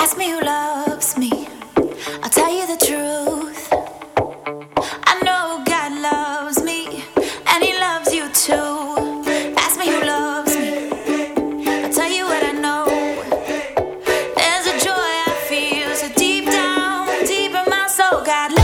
Ask me who loves me, I'll tell you the truth. I know God loves me, and He loves you too. Ask me who loves me, I'll tell you what I know. There's a joy I feel so deep down, deep in my soul. God